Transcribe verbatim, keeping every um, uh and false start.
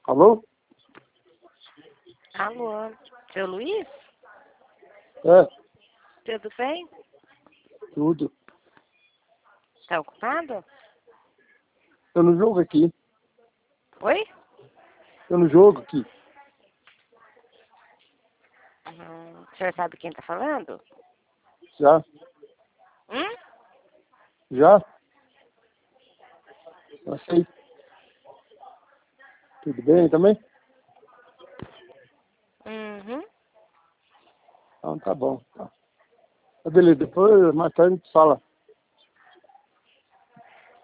Alô? Alô, seu Luiz? É, Tudo bem? tudo. Tá ocupado? Eu no jogo aqui. Oi? Eu no jogo aqui. Hum, o senhor sabe quem tá falando? Já? Hum? Já? Já sei. Tudo bem também? Uhum. Então tá bom. Tá. Beleza, depois mais tarde a gente fala.